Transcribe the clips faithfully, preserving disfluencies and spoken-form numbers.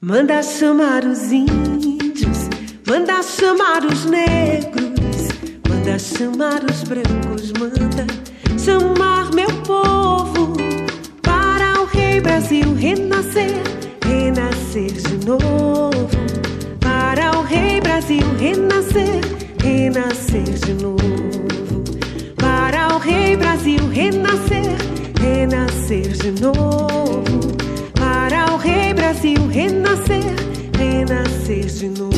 Manda chamar os índios, manda chamar os negros, manda chamar os brancos, manda chamar meu povo para o Rei Brasil renascer, renascer de novo. Para o Rei Brasil renascer, renascer de novo. Para o Rei Brasil renascer, renascer de novo. Para o Rei Brasil renascer, renascer de novo.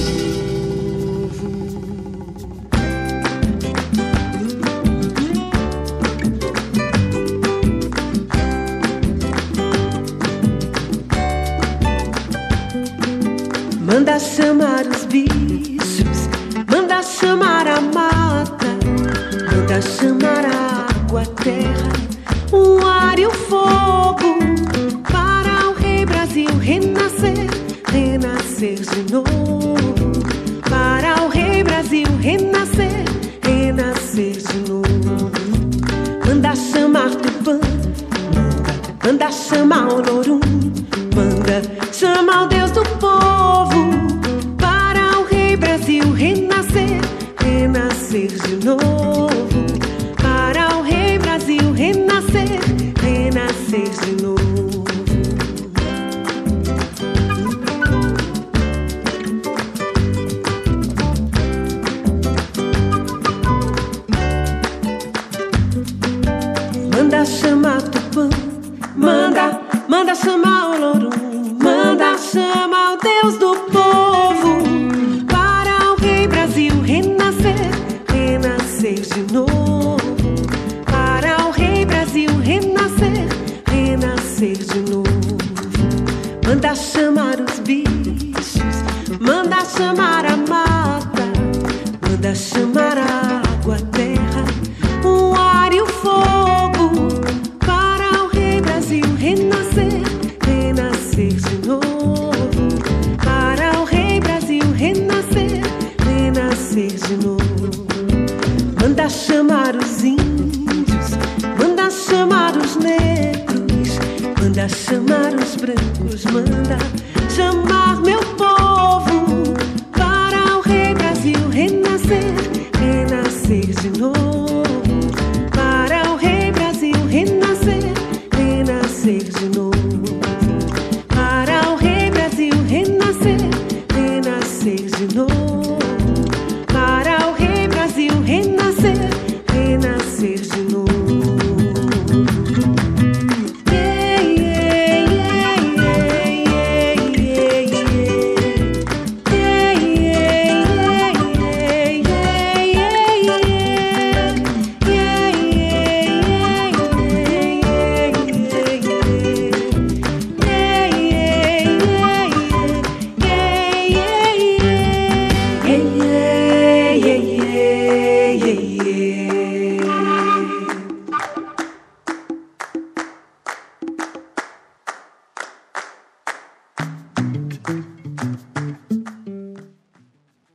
Manda chamar os bichos, manda chamar a mata, manda chamar a água, a terra, o ar e o fogo. Para o Rei Brasil renascer, renascer de novo. Para o Rei Brasil renascer, renascer de novo. Manda chamar Tupã, manda, manda chamar Olorum, manda chamar o Deus do povo. Para o Rei Brasil renascer, renascer de novo. Para o Rei Brasil renascer, renascer de novo. Manda chamar Tupã, manda, manda chamar Olorum, manda chamar o Deus do povo.